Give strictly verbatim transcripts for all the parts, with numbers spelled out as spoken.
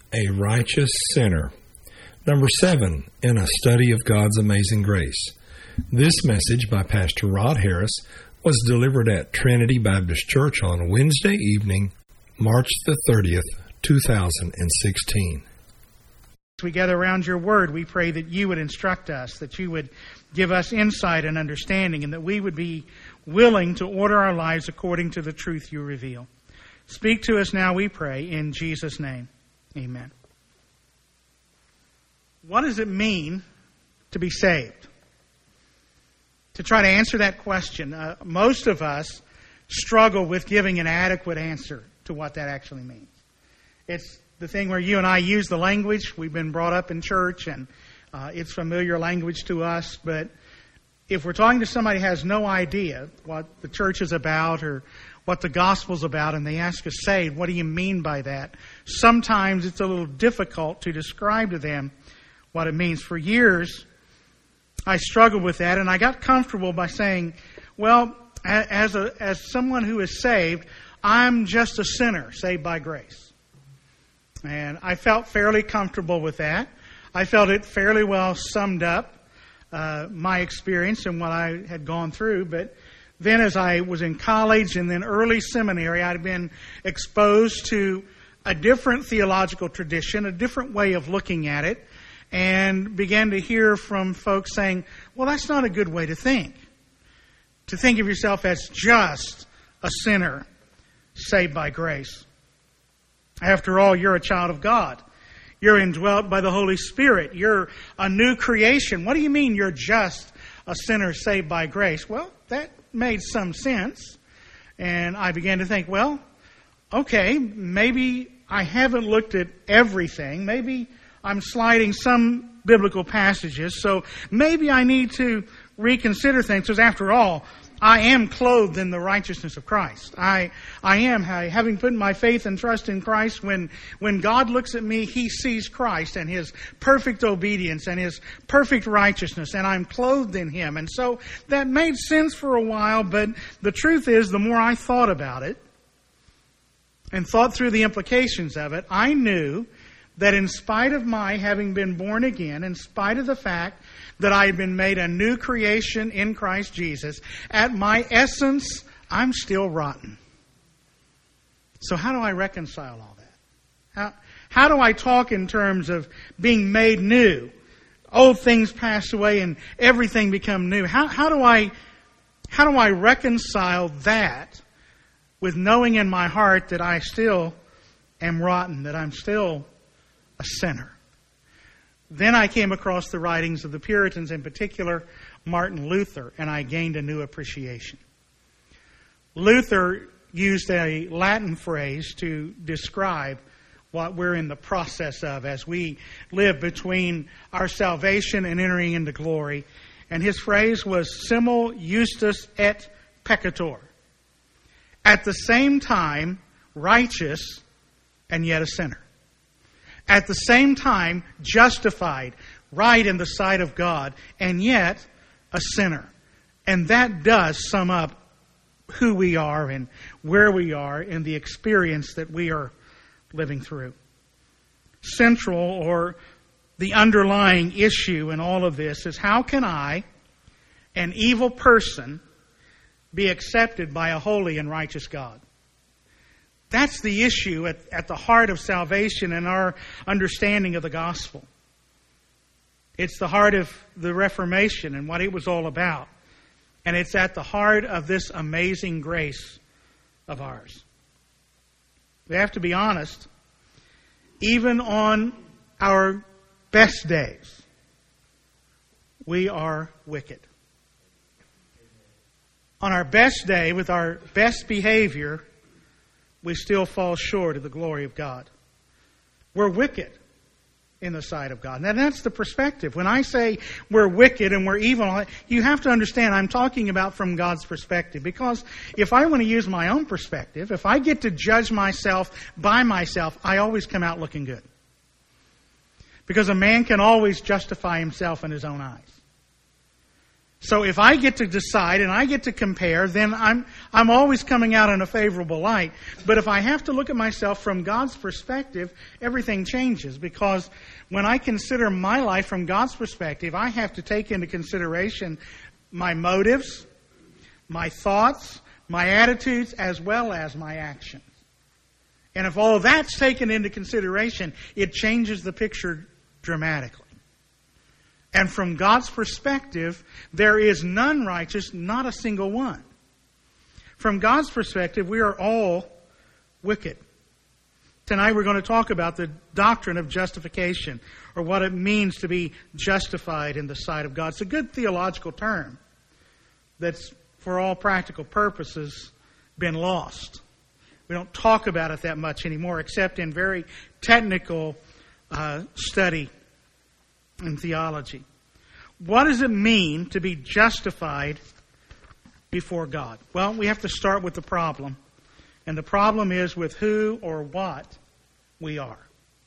A righteous sinner. Number seven, in a study of God's amazing grace. This message by Pastor Rod Harris was delivered at Trinity Baptist Church on Wednesday evening, March the thirtieth, two thousand sixteen. As we gather around your word, we pray that you would instruct us, that you would give us insight and understanding, and that we would be willing to order our lives according to the truth you reveal. Speak to us now, we pray, in Jesus' name. Amen. What does it mean to be saved? To try to answer that question, uh, most of us struggle with giving an adequate answer to what that actually means. It's the thing where you and I use the language. We've been brought up in church, and uh, it's familiar language to us. But if we're talking to somebody who has no idea what the church is about or what the gospel's about, and they ask us, saved, what do you mean by that? Sometimes it's a little difficult to describe to them what it means. For years, I struggled with that, and I got comfortable by saying, well, as a as someone who is saved, I'm just a sinner saved by grace. And I felt fairly comfortable with that. I felt it fairly well summed up uh, my experience and what I had gone through. But then as I was in college and then early seminary, I'd been exposed to a different theological tradition, a different way of looking at it, and began to hear from folks saying, well, that's not a good way to think. To think of yourself as just a sinner saved by grace. After all, you're a child of God. You're indwelt by the Holy Spirit. You're a new creation. What do you mean you're just a sinner saved by grace? Well, that made some sense. And I began to think, well, okay, maybe I haven't looked at everything. Maybe I'm sliding some biblical passages. So maybe I need to reconsider things. Because after all, I am clothed in the righteousness of Christ. I I am, having put my faith and trust in Christ, when, when God looks at me, He sees Christ and His perfect obedience and His perfect righteousness, and I'm clothed in Him. And so that made sense for a while, but the truth is, the more I thought about it and thought through the implications of it, I knew that in spite of my having been born again, in spite of the fact that I had been made a new creation in Christ Jesus, at my essence, I'm still rotten. So how do I reconcile all that? How, how do I talk in terms of being made new? Old things pass away and everything become new. How, how do I, how do I reconcile that with knowing in my heart that I still am rotten, that I'm still a sinner? Then I came across the writings of the Puritans, in particular Martin Luther, and I gained a new appreciation. Luther used a Latin phrase to describe what we're in the process of as we live between our salvation and entering into glory. And his phrase was simul justus et peccator. At the same time, righteous and yet a sinner. At the same time, justified, right in the sight of God, and yet a sinner. And that does sum up who we are and where we are in the experience that we are living through. Central, or the underlying issue in all of this, is how can I, an evil person, be accepted by a holy and righteous God? That's the issue at, at the heart of salvation and our understanding of the gospel. It's the heart of the Reformation and what it was all about. And it's at the heart of this amazing grace of ours. We have to be honest. Even on our best days, we are wicked. On our best day, with our best behavior, we still fall short of the glory of God. We're wicked in the sight of God. Now that's the perspective. When I say we're wicked and we're evil, you have to understand I'm talking about from God's perspective. Because if I want to use my own perspective, if I get to judge myself by myself, I always come out looking good. Because a man can always justify himself in his own eyes. So if I get to decide and I get to compare, then I'm I'm always coming out in a favorable light. But if I have to look at myself from God's perspective, everything changes. Because when I consider my life from God's perspective, I have to take into consideration my motives, my thoughts, my attitudes, as well as my actions. And if all of that's taken into consideration, it changes the picture dramatically. And from God's perspective, there is none righteous, not a single one. From God's perspective, we are all wicked. Tonight we're going to talk about the doctrine of justification, or what it means to be justified in the sight of God. It's a good theological term that's, for all practical purposes, been lost. We don't talk about it that much anymore, except in very technical uh, study in theology. What does it mean to be justified before God? Well, we have to start with the problem. And the problem is with who or what we are.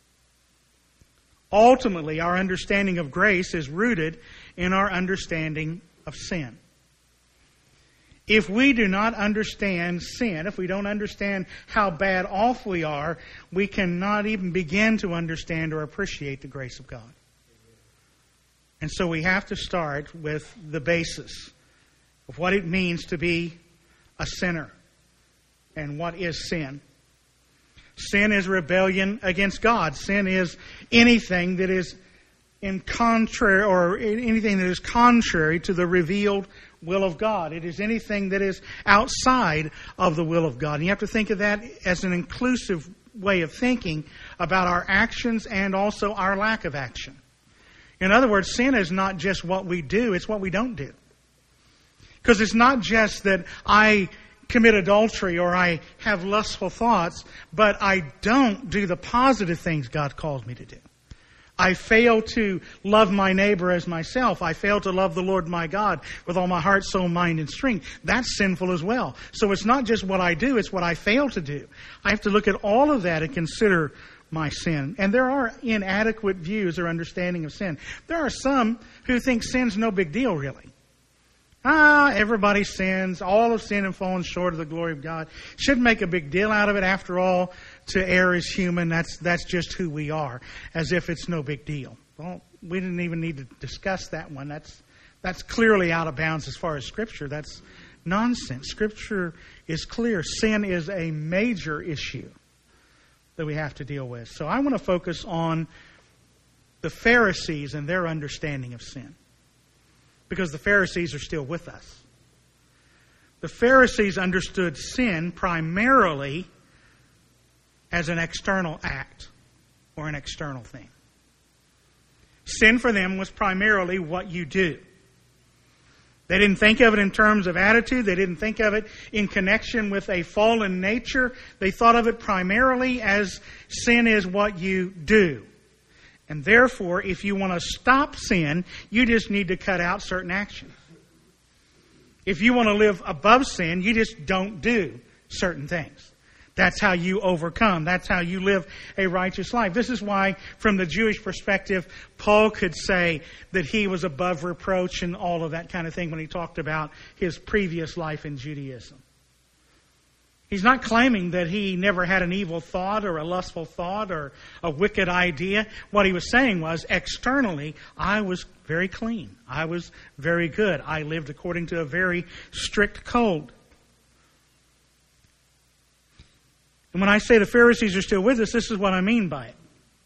Ultimately, our understanding of grace is rooted in our understanding of sin. If we do not understand sin, if we don't understand how bad off we are, we cannot even begin to understand or appreciate the grace of God. And so we have to start with the basis of what it means to be a sinner. And what is sin? Sin is rebellion against God. Sin is anything that is in contrary, or anything that is contrary to the revealed will of God. It is anything that is outside of the will of God. And you have to think of that as an inclusive way of thinking about our actions and also our lack of action. In other words, sin is not just what we do, it's what we don't do. Because it's not just that I commit adultery or I have lustful thoughts, but I don't do the positive things God calls me to do. I fail to love my neighbor as myself. I fail to love the Lord my God with all my heart, soul, mind, and strength. That's sinful as well. So it's not just what I do, it's what I fail to do. I have to look at all of that and consider my sin. And there are inadequate views or understanding of sin. There are some who think sin's no big deal, really. Ah, everybody sins. All have sinned and fallen short of the glory of God. Shouldn't make a big deal out of it. After all, to err is human. That's that's just who we are. As if it's no big deal. Well, we didn't even need to discuss that one. That's that's clearly out of bounds as far as Scripture. That's nonsense. Scripture is clear. Sin is a major issue that we have to deal with. So I want to focus on the Pharisees and their understanding of sin. Because the Pharisees are still with us. The Pharisees understood sin primarily as an external act or an external thing. Sin for them was primarily what you do. They didn't think of it in terms of attitude. They didn't think of it in connection with a fallen nature. They thought of it primarily as sin is what you do. And therefore, if you want to stop sin, you just need to cut out certain actions. If you want to live above sin, you just don't do certain things. That's how you overcome. That's how you live a righteous life. This is why, from the Jewish perspective, Paul could say that he was above reproach and all of that kind of thing when he talked about his previous life in Judaism. He's not claiming that he never had an evil thought or a lustful thought or a wicked idea. What he was saying was, externally, I was very clean. I was very good. I lived according to a very strict code. And when I say the Pharisees are still with us, this is what I mean by it.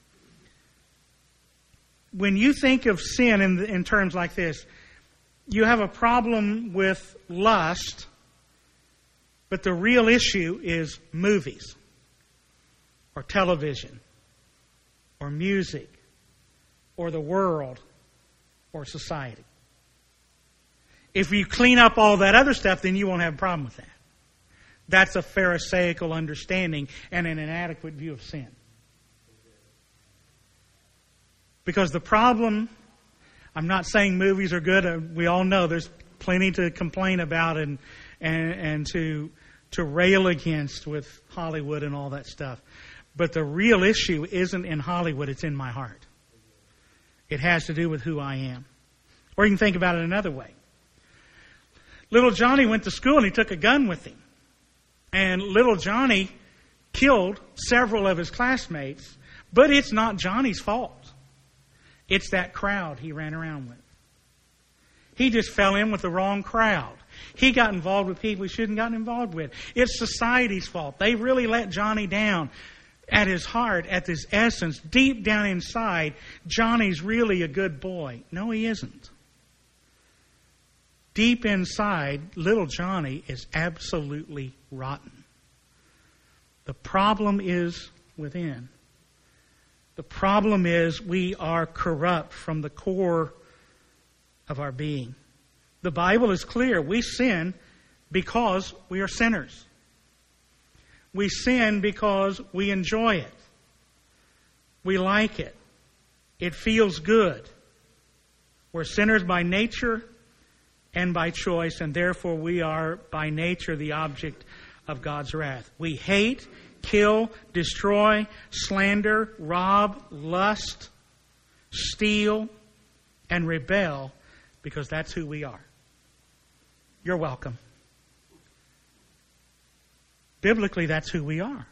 When you think of sin in, in terms like this, you have a problem with lust. But the real issue is movies, or television, or music, or the world, or society. If you clean up all that other stuff, then you won't have a problem with that. That's a Pharisaical understanding and an inadequate view of sin. Because the problem, I'm not saying movies are good. We all know there's plenty to complain about and and, and to to rail against with Hollywood and all that stuff. But the real issue isn't in Hollywood, it's in my heart. It has to do with who I am. Or you can think about it another way. Little Johnny went to school and he took a gun with him. And little Johnny killed several of his classmates, but it's not Johnny's fault. It's that crowd he ran around with. He just fell in with the wrong crowd. He got involved with people he shouldn't have gotten involved with. It's society's fault. They really let Johnny down. At his heart, at his essence, deep down inside, Johnny's really a good boy. No, he isn't. Deep inside, little Johnny is absolutely rotten. The problem is within. The problem is we are corrupt from the core of our being. The Bible is clear. We sin because we are sinners. We sin because we enjoy it. We like it. It feels good. We're sinners by nature and by choice, and therefore we are by nature the object of God's wrath. We hate, kill, destroy, slander, rob, lust, steal, and rebel because that's who we are. You're welcome. Biblically, that's who we are.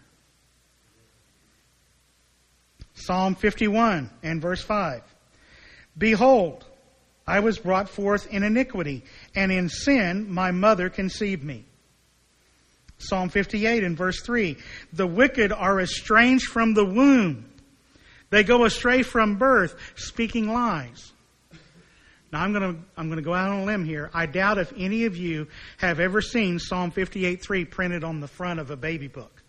Psalm fifty-one and verse five. Behold, I was brought forth in iniquity, and in sin my mother conceived me. Psalm fifty-eight and verse three. The wicked are estranged from the womb. They go astray from birth, speaking lies. Now, I'm going to I'm going to go out on a limb here. I doubt if any of you have ever seen Psalm fifty-eight three printed on the front of a baby book.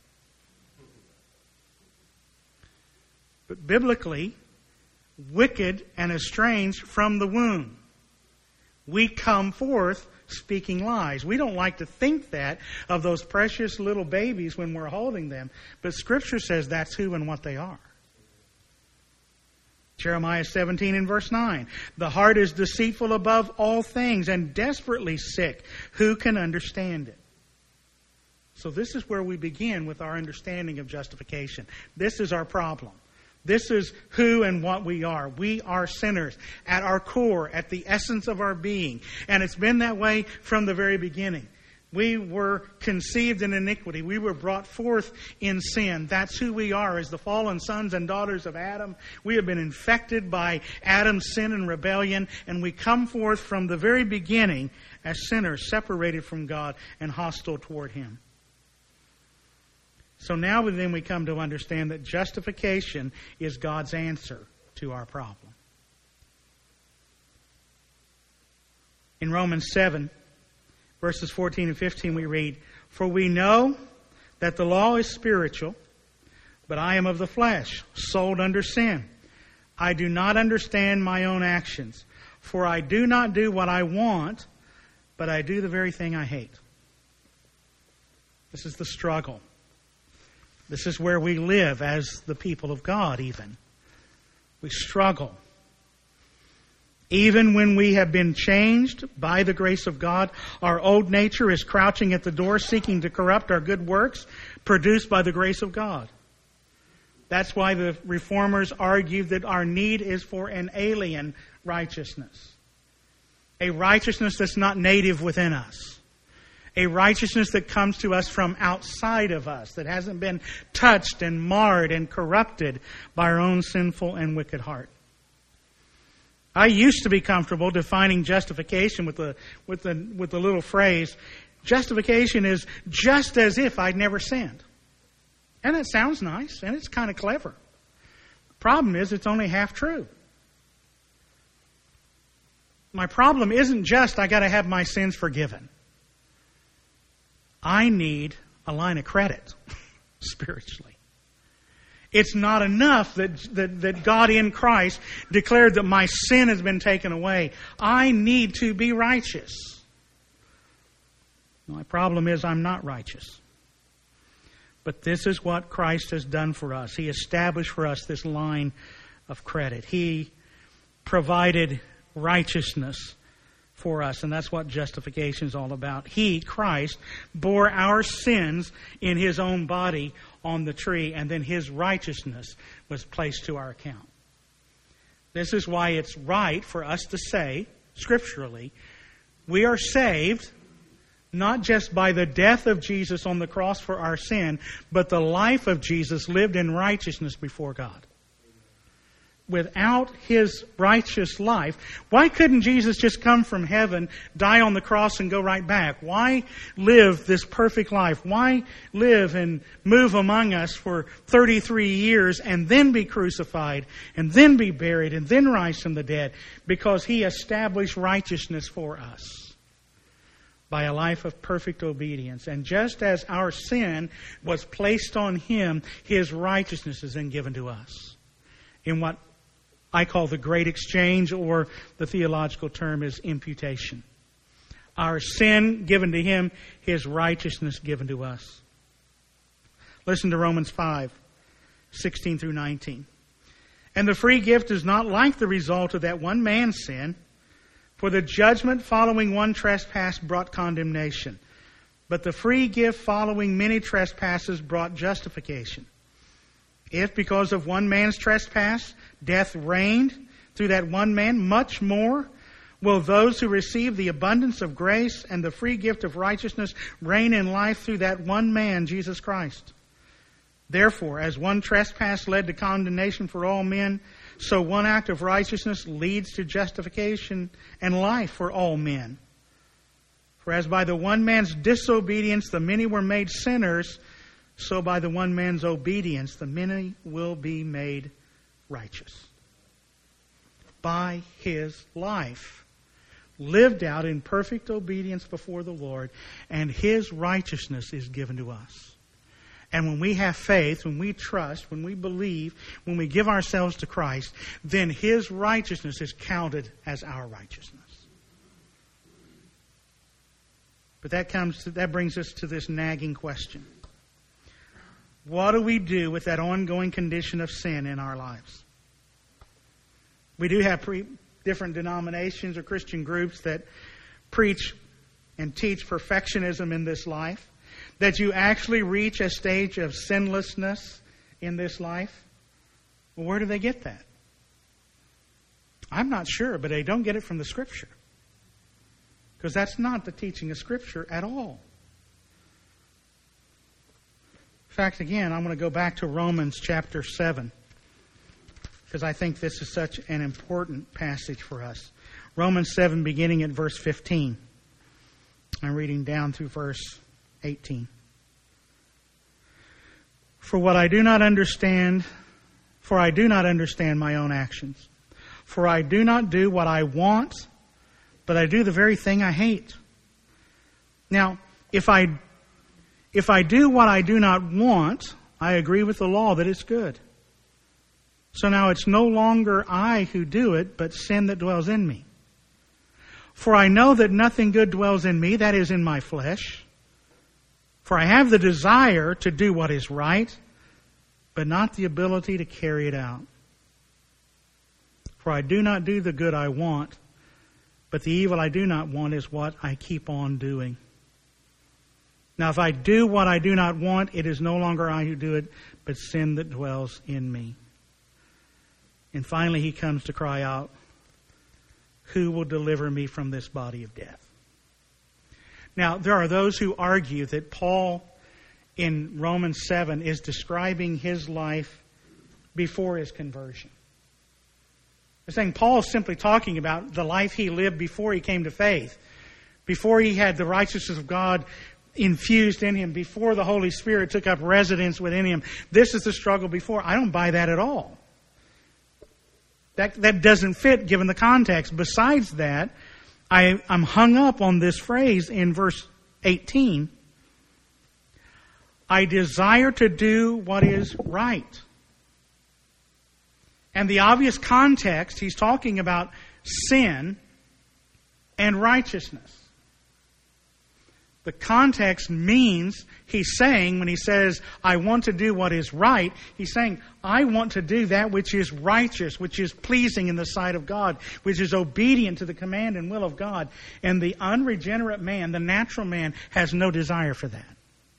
But biblically, wicked and estranged from the womb. We come forth speaking lies. We don't like to think that of those precious little babies when we're holding them. But Scripture says that's who and what they are. Jeremiah seventeen and verse nine. The heart is deceitful above all things and desperately sick. Who can understand it? So this is where we begin with our understanding of justification. This is our problem. This is who and what we are. We are sinners at our core, at the essence of our being. And it's been that way from the very beginning. We were conceived in iniquity. We were brought forth in sin. That's who we are as the fallen sons and daughters of Adam. We have been infected by Adam's sin and rebellion, and we come forth from the very beginning as sinners, separated from God and hostile toward Him. So now then we come to understand that justification is God's answer to our problem. In Romans seven, verses fourteen and fifteen, we read, For we know that the law is spiritual, but I am of the flesh, sold under sin. I do not understand my own actions, for I do not do what I want, but I do the very thing I hate. This is the struggle. This is where we live as the people of God even. We struggle. Even when we have been changed by the grace of God, our old nature is crouching at the door seeking to corrupt our good works produced by the grace of God. That's why the reformers argue that our need is for an alien righteousness. A righteousness that's not native within us. A righteousness that comes to us from outside of us, that hasn't been touched and marred and corrupted by our own sinful and wicked heart. I used to be comfortable defining justification with the with the with the little phrase, justification is just as if I'd never sinned. And that sounds nice, and it's kind of clever. The problem is it's only half true. My problem isn't just I got to have my sins forgiven. I need a line of credit spiritually. It's not enough that, that, that God in Christ declared that my sin has been taken away. I need to be righteous. My problem is I'm not righteous. But this is what Christ has done for us. He established for us this line of credit. He provided righteousness for us, and that's what justification is all about. He, Christ, bore our sins in His own body on the tree, and then His righteousness was placed to our account. This is why it's right for us to say, scripturally, we are saved not just by the death of Jesus on the cross for our sin, but the life of Jesus lived in righteousness before God. Without His righteous life, why couldn't Jesus just come from heaven, die on the cross, and go right back? Why live this perfect life? Why live and move among us for thirty-three years and then be crucified and then be buried and then rise from the dead? Because He established righteousness for us by a life of perfect obedience. And just as our sin was placed on Him, His righteousness is then given to us in what I call the great exchange, or the theological term is imputation. Our sin given to Him, His righteousness given to us. Listen to Romans five, sixteen through nineteen. And the free gift is not like the result of that one man's sin, for the judgment following one trespass brought condemnation, but the free gift following many trespasses brought justification. If because of one man's trespass death reigned through that one man, much more will those who receive the abundance of grace and the free gift of righteousness reign in life through that one man, Jesus Christ. Therefore, as one trespass led to condemnation for all men, so one act of righteousness leads to justification and life for all men. For as by the one man's disobedience the many were made sinners, so by the one man's obedience the many will be made righteous. By His life, lived out in perfect obedience before the Lord, and His righteousness is given to us. And when we have faith, when we trust, when we believe, when we give ourselves to Christ, then His righteousness is counted as our righteousness. But that comes to, that brings us to this nagging question. What do we do with that ongoing condition of sin in our lives? We do have pre- different denominations or Christian groups that preach and teach perfectionism in this life, that you actually reach a stage of sinlessness in this life. Well, where do they get that? I'm not sure, but they don't get it from the Scripture. Because that's not the teaching of Scripture at all. In fact, again, I'm going to go back to Romans chapter seven, because I think this is such an important passage for us. Romans seven, beginning at verse fifteen. I'm reading down through verse eighteen. For what I do not understand, for I do not understand my own actions. For I do not do what I want, but I do the very thing I hate. Now, if I If I do what I do not want, I agree with the law that it's good. So now it's no longer I who do it, but sin that dwells in me. For I know that nothing good dwells in me, that is in my flesh. For I have the desire to do what is right, but not the ability to carry it out. For I do not do the good I want, but the evil I do not want is what I keep on doing. Now, if I do what I do not want, it is no longer I who do it, but sin that dwells in me. And finally, he comes to cry out, who will deliver me from this body of death? Now, there are those who argue that Paul in Romans seven is describing his life before his conversion. They're saying Paul is simply talking about the life he lived before he came to faith, before he had the righteousness of God infused in him, before the Holy Spirit took up residence within him. This is the struggle before. I don't buy that at all. That that doesn't fit given the context. Besides that, I, I'm hung up on this phrase in verse eighteen. I desire to do what is right. And the obvious context, he's talking about sin and righteousness. The context means he's saying, when he says, I want to do what is right, he's saying, I want to do that which is righteous, which is pleasing in the sight of God, which is obedient to the command and will of God. And the unregenerate man, the natural man, has no desire for that.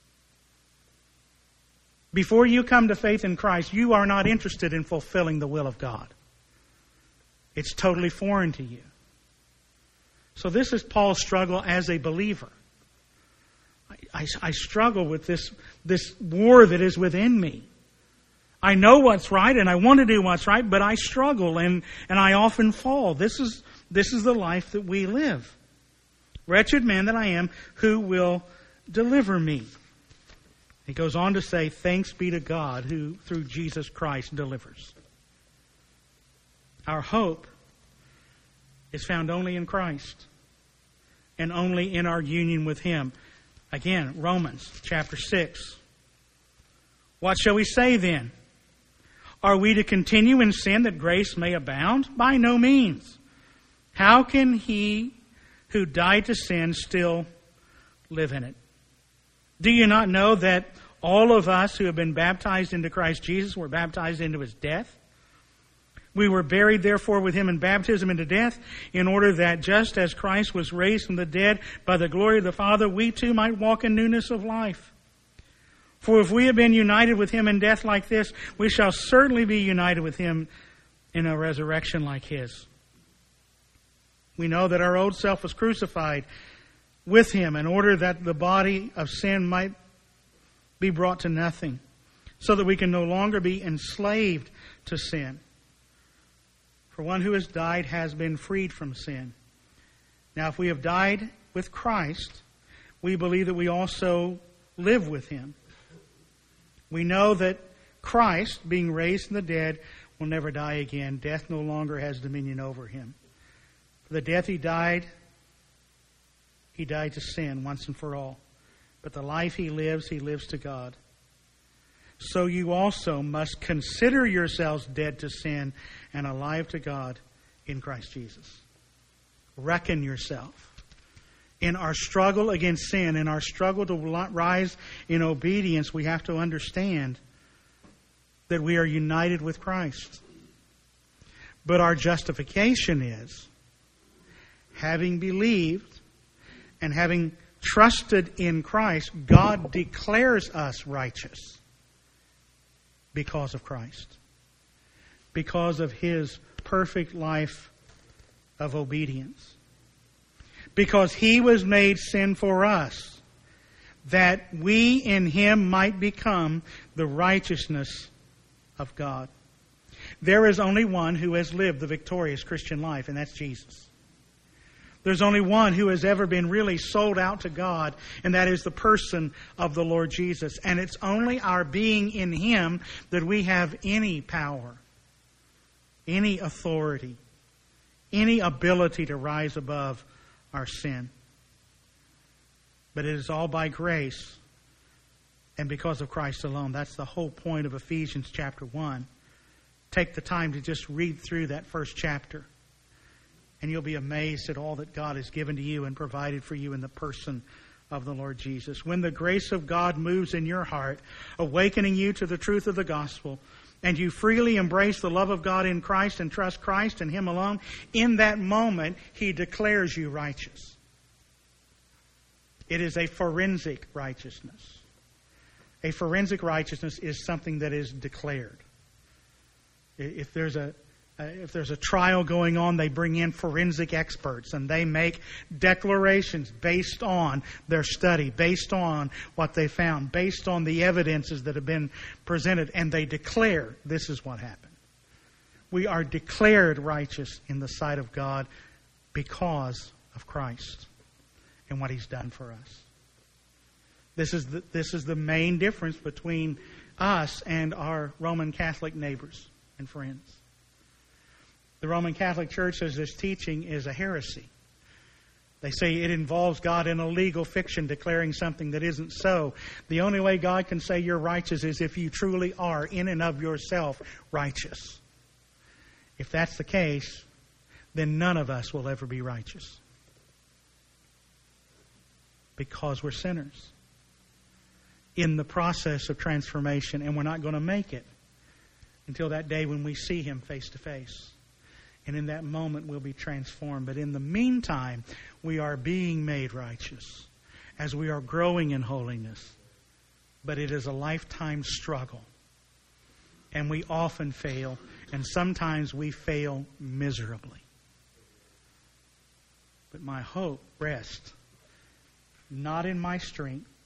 Before you come to faith in Christ, you are not interested in fulfilling the will of God. It's totally foreign to you. So this is Paul's struggle as a believer. I, I, I struggle with this, this war that is within me. I know what's right and I want to do what's right, but I struggle and, and I often fall. This is, this is the life that we live. Wretched man that I am, who will deliver me? He goes on to say, thanks be to God who through Jesus Christ delivers. Our hope is found only in Christ and only in our union with Him. Again, Romans chapter six. What shall we say then? Are we to continue in sin that grace may abound? By no means. How can he who died to sin still live in it? Do you not know that all of us who have been baptized into Christ Jesus were baptized into His death? We were buried, therefore, with Him in baptism into death, in order that just as Christ was raised from the dead by the glory of the Father, we too might walk in newness of life. For if we have been united with Him in death like this, we shall certainly be united with Him in a resurrection like His. We know that our old self was crucified with Him in order that the body of sin might be brought to nothing, so that we can no longer be enslaved to sin. For one who has died has been freed from sin. Now, if we have died with Christ, we believe that we also live with Him. We know that Christ, being raised from the dead, will never die again. Death no longer has dominion over Him. For the death He died, He died to sin once and for all. But the life He lives, He lives to God. So you also must consider yourselves dead to sin and alive to God in Christ Jesus. Reckon yourself. In our struggle against sin, in our struggle to rise in obedience, we have to understand that we are united with Christ. But our justification is, having believed and having trusted in Christ, God declares us righteous because of Christ. Because of His perfect life of obedience. Because He was made sin for us, that we in Him might become the righteousness of God. There is only one who has lived the victorious Christian life, and that's Jesus. There's only one who has ever been really sold out to God, and that is the person of the Lord Jesus. And it's only our being in Him that we have any power, any authority, any ability to rise above our sin. But it is all by grace and because of Christ alone. That's the whole point of Ephesians chapter one. Take the time to just read through that first chapter, and you'll be amazed at all that God has given to you and provided for you in the person of the Lord Jesus. When the grace of God moves in your heart, awakening you to the truth of the gospel, and you freely embrace the love of God in Christ and trust Christ and Him alone, in that moment, He declares you righteous. It is a forensic righteousness. A forensic righteousness is something that is declared. If there's a if there's a trial going on, they bring in forensic experts and they make declarations based on their study, based on what they found, based on the evidences that have been presented, and they declare this is what happened. We are declared righteous in the sight of God because of Christ and what He's done for us. This is the, this is the main difference between us and our Roman Catholic neighbors and friends. The Roman Catholic Church says this teaching is a heresy. They say it involves God in a legal fiction declaring something that isn't so. The only way God can say you're righteous is if you truly are, in and of yourself, righteous. If that's the case, then none of us will ever be righteous. Because we're sinners in the process of transformation, and we're not going to make it until that day when we see Him face to face. And in that moment, we'll be transformed. But in the meantime, we are being made righteous as we are growing in holiness. But it is a lifetime struggle. And we often fail. And sometimes we fail miserably. But my hope rests not in my strength,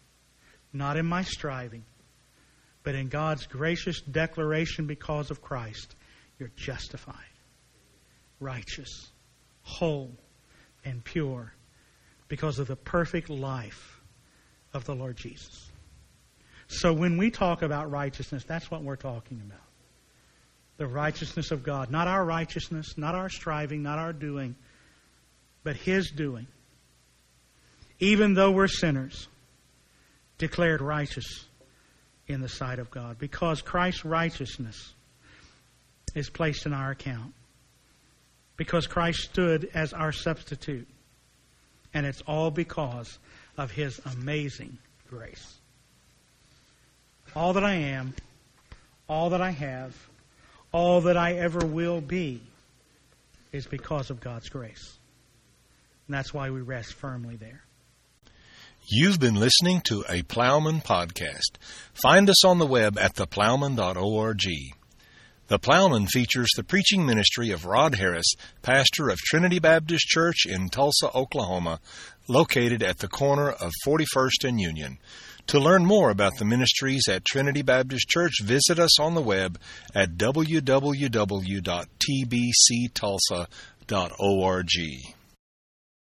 not in my striving, but in God's gracious declaration because of Christ, you're justified, righteous, whole, and pure because of the perfect life of the Lord Jesus. So when we talk about righteousness, that's what we're talking about. The righteousness of God. Not our righteousness, not our striving, not our doing, but His doing. Even though we're sinners, declared righteous in the sight of God. Because Christ's righteousness is placed in our account. Because Christ stood as our substitute. And it's all because of His amazing grace. All that I am, all that I have, all that I ever will be is because of God's grace. And that's why we rest firmly there. You've been listening to a Plowman podcast. Find us on the web at the plowman dot org. The Plowman features the preaching ministry of Rod Harris, pastor of Trinity Baptist Church in Tulsa, Oklahoma, located at the corner of forty-first and Union. To learn more about the ministries at Trinity Baptist Church, visit us on the web at w w w dot t b c tulsa dot org.